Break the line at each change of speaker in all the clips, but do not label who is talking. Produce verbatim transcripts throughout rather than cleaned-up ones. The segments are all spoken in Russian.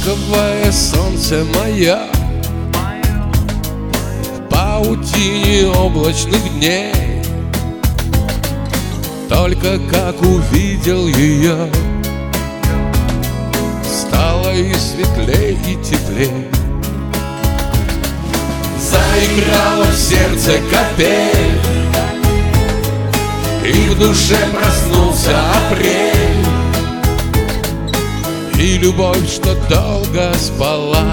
Ласковое солнце моя, в паутине облачных дней. Только как увидел ее, стало и светлей, и теплей. Заиграла в сердце капель, и в душе проснулся апрель. И любовь, что долго спала,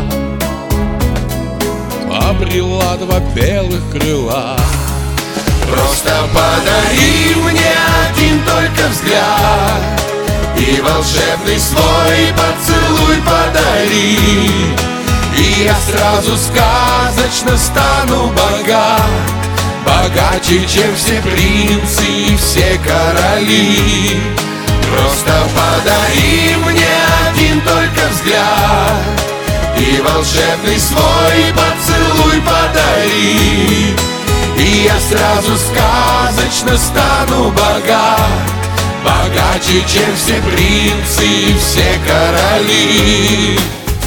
обрела два белых крыла. Просто подари мне один только взгляд, и волшебный свой поцелуй подари, и я сразу сказочно стану богат, богаче, чем все принцы и все короли. Просто подари мне один только взгляд, и волшебный свой поцелуй подари, и я сразу сказочно стану богат, богаче, чем все принцы и все короли.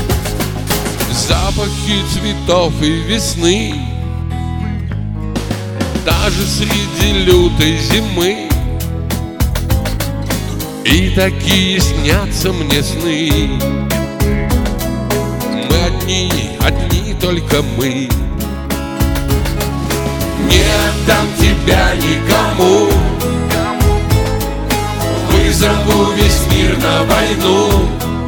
Запахи цветов и весны, даже среди лютой зимы, и такие снятся мне сны. Мы одни, одни только мы. Не отдам тебя никому, вызову весь мир на войну,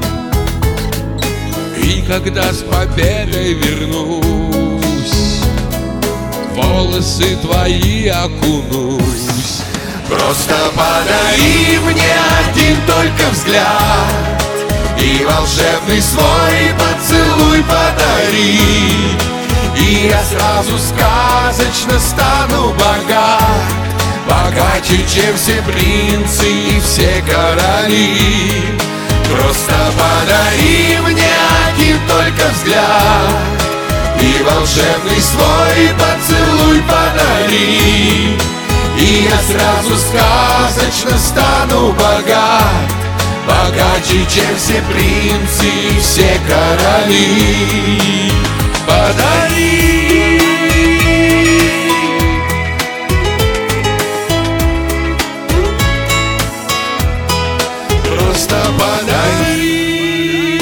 и когда с победой вернусь, волосы твои окунусь. Просто подари мне один только взгляд, и волшебный свой поцелуй подари, и я сразу сказочно стану богат, богаче, чем все принцы и все короли. Просто подари мне один только взгляд, и волшебный свой поцелуй подари, и я сразу сказочно стану богат, богаче, чем все принцы и все короли. Подари. Просто подари.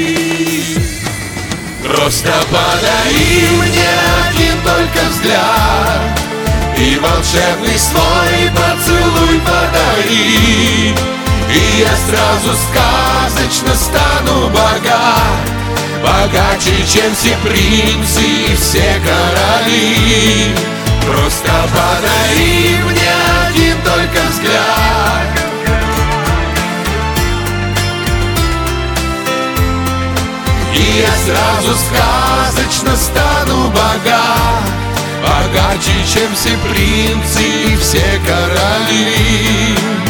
Просто подари мне один только взгляд, и волшебный свой поцелуй подари, и я сразу сказочно стану богат, богаче, чем все принцы и все короли. Просто подари мне один только взгляд, и я сразу сказочно стану богат, богаче, чем все принцы и все короли.